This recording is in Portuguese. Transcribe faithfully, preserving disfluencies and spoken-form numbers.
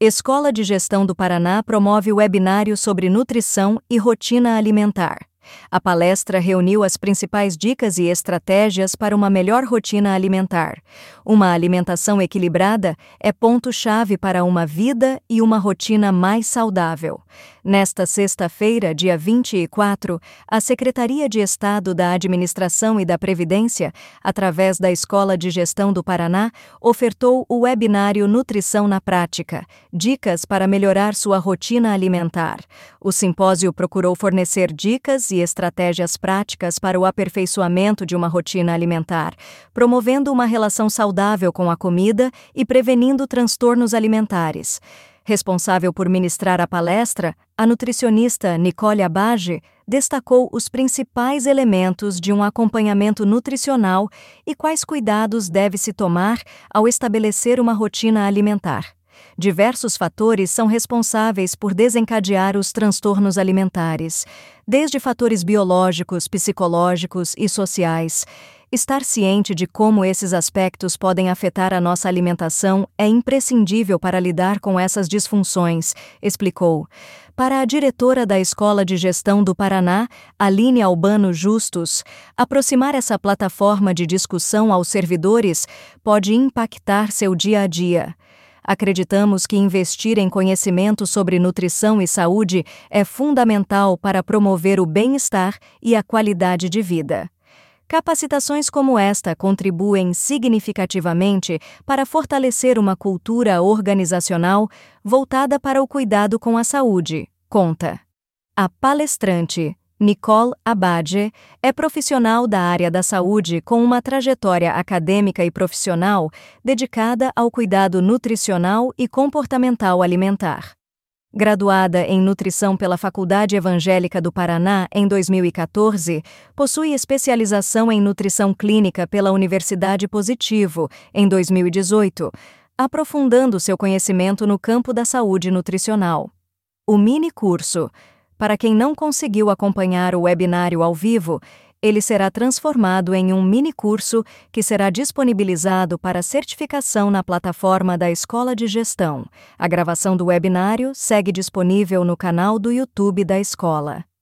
Escola de Gestão do Paraná promove webinário sobre nutrição e rotina alimentar. A palestra reuniu as principais dicas e estratégias para uma melhor rotina alimentar. Uma alimentação equilibrada é ponto-chave para uma vida e uma rotina mais saudável. Nesta sexta-feira, dia vinte e quatro, a Secretaria de Estado da Administração e da Previdência, através da Escola de Gestão do Paraná, ofertou o webinário Nutrição na Prática, dicas para melhorar sua rotina alimentar. O simpósio procurou fornecer dicas e estratégias práticas para o aperfeiçoamento de uma rotina alimentar, promovendo uma relação saudável com a comida e prevenindo transtornos alimentares. Responsável por ministrar a palestra, a nutricionista Nicole Abage destacou os principais elementos de um acompanhamento nutricional e quais cuidados deve-se tomar ao estabelecer uma rotina alimentar. Diversos fatores são responsáveis por desencadear os transtornos alimentares, desde fatores biológicos, psicológicos e sociais. Estar ciente de como esses aspectos podem afetar a nossa alimentação é imprescindível para lidar com essas disfunções, explicou. Para a diretora da Escola de Gestão do Paraná, Aline Albano Justus, aproximar essa plataforma de discussão aos servidores pode impactar seu dia a dia. Acreditamos que investir em conhecimento sobre nutrição e saúde é fundamental para promover o bem-estar e a qualidade de vida. Capacitações como esta contribuem significativamente para fortalecer uma cultura organizacional voltada para o cuidado com a saúde, conta. A palestrante, Nicole Abage, é profissional da área da saúde com uma trajetória acadêmica e profissional dedicada ao cuidado nutricional e comportamental alimentar. Graduada em nutrição pela Faculdade Evangélica do Paraná em dois mil e quatorze, possui especialização em nutrição clínica pela Universidade Positivo em dois mil e dezoito, aprofundando seu conhecimento no campo da saúde nutricional. O mini-curso. Para quem não conseguiu acompanhar o webinário ao vivo, ele será transformado em um mini-curso que será disponibilizado para certificação na plataforma da Escola de Gestão. A gravação do webinário segue disponível no canal do YouTube da escola.